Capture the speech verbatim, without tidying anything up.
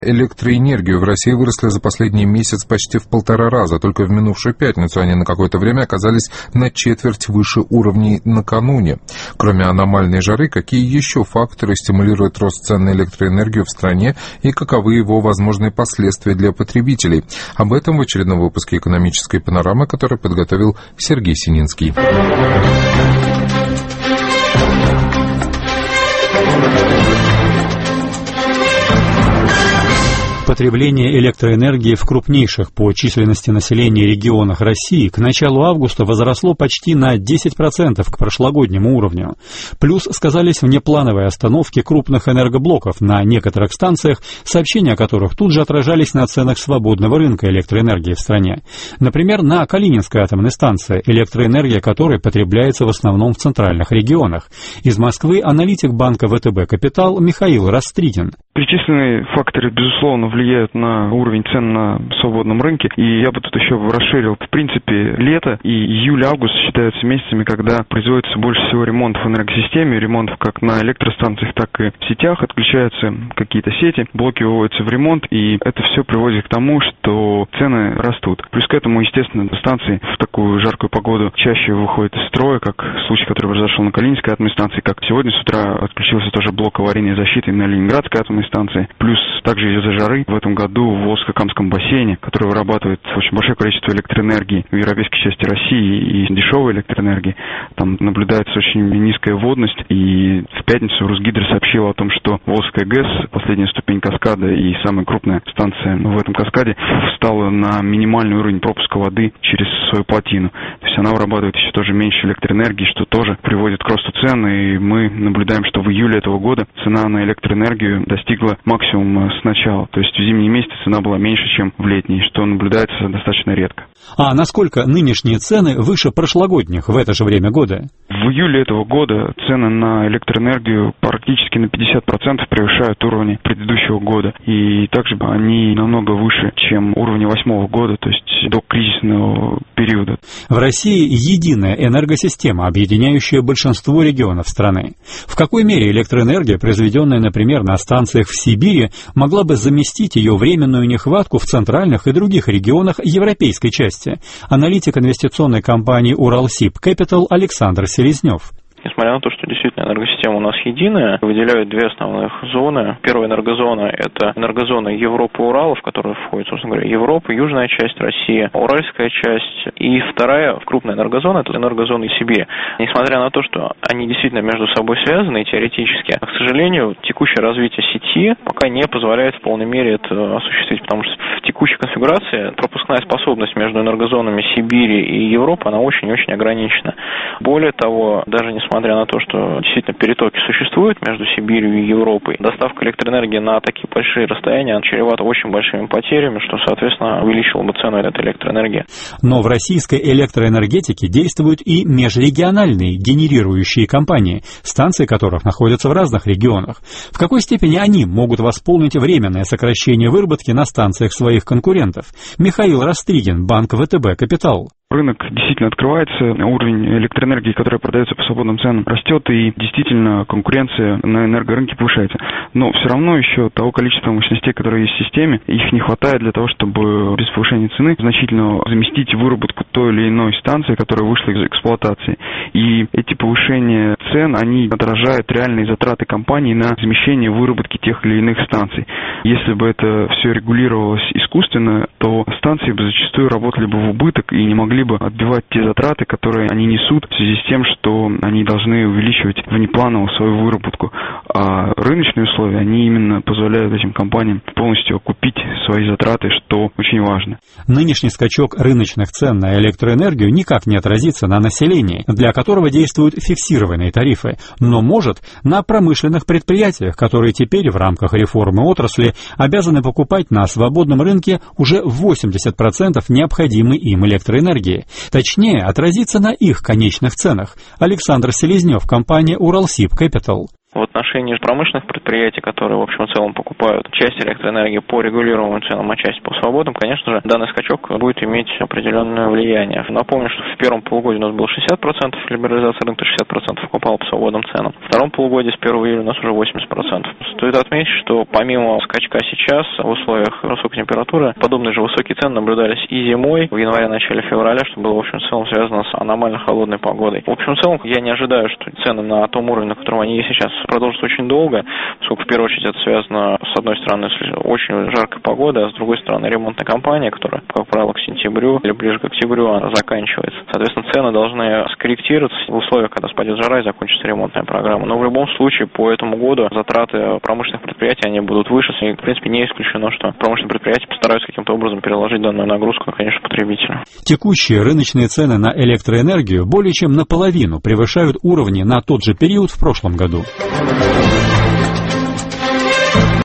электроэнергию в России выросли за последний месяц почти в полтора раза. Только в минувшую пятницу они на какое-то время оказались на четверть выше уровней накануне. Кроме аномальной жары, какие еще факторы стимулируют рост цен на электроэнергию в стране и каковы его возможные последствия для потребителей? Об этом в очередном выпуске «Экономической панорамы», который подготовил Сергей Сининский. Потребление электроэнергии в крупнейших по численности населения регионах России к началу августа возросло почти на десять процентов к прошлогоднему уровню. Плюс сказались внеплановые остановки крупных энергоблоков на некоторых станциях, сообщения о которых тут же отражались на ценах свободного рынка электроэнергии в стране. Например, на Калининской атомной станции, электроэнергия которой потребляется в основном в центральных регионах. Из Москвы аналитик банка вэ тэ бэ «Капитал» Михаил Растригин. Перечисленные факторы, безусловно, влияют на уровень цен на свободном рынке, и я бы тут еще расширил. В принципе, лето и июль-август считаются месяцами, когда производится больше всего ремонтов в энергосистеме, ремонтов как на электростанциях, так и в сетях, отключаются какие-то сети, блоки выводятся в ремонт, и это все приводит к тому, что цены растут. Плюс к этому, естественно, станции в такую жаркую погоду чаще выходят из строя, как случай, который произошел на Калининской атомной станции, как сегодня с утра отключился тоже блок аварийной защиты на Ленинградской атомной станции. Плюс также из-за жары в этом году в Волжско-Камском бассейне, который вырабатывает очень большое количество электроэнергии в европейской части России и дешевой электроэнергии, там наблюдается очень низкая водность, и в пятницу Русгидро сообщил о том, что Волжская ГЭС, последняя ступень каскада и самая крупная станция в этом каскаде, встала на минимальный уровень пропуска воды через свою плотину. То есть она вырабатывает еще тоже меньше электроэнергии, что тоже приводит к росту цен, и мы наблюдаем, что в июле этого года цена на электроэнергию достигла максимума с начала. То есть в зимние месяцы цена была меньше, чем в летние, что наблюдается достаточно редко. А насколько нынешние цены выше прошлогодних в это же время года? В июле этого года цены на электроэнергию практически на пятьдесят процентов превышают уровни предыдущего года. И также они намного выше, чем уровни восьмого года, то есть до кризисного периода. В России единая энергосистема, объединяющая большинство регионов страны. В какой мере электроэнергия, произведенная, например, на станциях в Сибири, могла бы заместить ее временную нехватку в центральных и других регионах европейской части? Аналитик инвестиционной компании «Уралсиб Капитал» Александр Селезнев. Несмотря на то, что действительно энергосистема у нас единая, выделяют две основных зоны. Первая энергозона – это энергозона Европа-Урал, в которую входит, собственно говоря, Европа, южная часть России, Уральская часть. И вторая крупная энергозона – это энергозона Сибири. Несмотря на то, что они действительно между собой связаны теоретически, к сожалению, текущее развитие сети пока не позволяет в полной мере это осуществить, потому что в текущей конфигурации пропускная способность между энергозонами Сибири и Европы, она очень-очень ограничена. Более того, даже несмотря Несмотря на то, что действительно перетоки существуют между Сибирью и Европой, доставка электроэнергии на такие большие расстояния чревата очень большими потерями, что, соответственно, увеличило бы цену этой электроэнергии. Но в российской электроэнергетике действуют и межрегиональные генерирующие компании, станции которых находятся в разных регионах. В какой степени они могут восполнить временное сокращение выработки на станциях своих конкурентов? Михаил Растригин, банк вэ тэ бэ «Капитал». Рынок действительно открывается, уровень электроэнергии, которая продается по свободным ценам, растет, и действительно конкуренция на энергорынке повышается. Но все равно еще того количества мощностей, которые есть в системе, их не хватает для того, чтобы без повышения цены значительно заместить выработку той или иной станции, которая вышла из эксплуатации. И эти повышения цен, они отражают реальные затраты компании на замещение выработки тех или иных станций. Если бы это все регулировалось искусственно, то станции бы зачастую работали бы в убыток и не могли бы отбивать те затраты, которые они несут в связи с тем, что они должны увеличивать внепланово свою выработку. А рыночные условия, они именно позволяют этим компаниям полностью окупить свои затраты, что очень важно. Нынешний скачок рыночных цен на электроэнергию никак не отразится на населении, для которого действуют фиксированные тарифы, но может на промышленных предприятиях, которые теперь в рамках реформы отрасли обязаны покупать на свободном рынке уже восемьдесят процентов необходимой им электроэнергии. Точнее, отразится на их конечных ценах. Александр Селезнев, компания «Уралсиб Капитал». В отношении отношении промышленных предприятий, которые в общем и целом покупают часть электроэнергии по регулируемым ценам, а часть по свободным, конечно же, данный скачок будет иметь определенное влияние. Напомню, что в первом полугодии у нас было шестьдесят процентов либерализации рынка, шестьдесят процентов покупало по свободным ценам. В втором полугодии с первого июля у нас уже восемьдесят процентов. Стоит отметить, что помимо скачка сейчас в условиях высокой температуры, подобные же высокие цены наблюдались и зимой, в январе-начале февраля, что было в общем и целом связано с аномально холодной погодой. В общем и целом, я не ожидаю, что цены на том уровне, на котором они есть сейчас, продолжатся очень долго, поскольку в первую очередь это связано, с одной стороны, с очень жаркой погодой, а с другой стороны, ремонтная кампания, которая, как правило, к сентябрю или ближе к октябрю она заканчивается. Соответственно, цены должны скорректироваться в условиях, когда спадет жара и закончится ремонтная программа. Но в любом случае, по этому году затраты промышленных предприятий, они будут выше, и, в принципе, не исключено, что промышленные предприятия постараются каким-то образом переложить данную нагрузку, конечно, потребителю. Текущие рыночные цены на электроэнергию более чем наполовину превышают уровни на тот же период в прошлом году.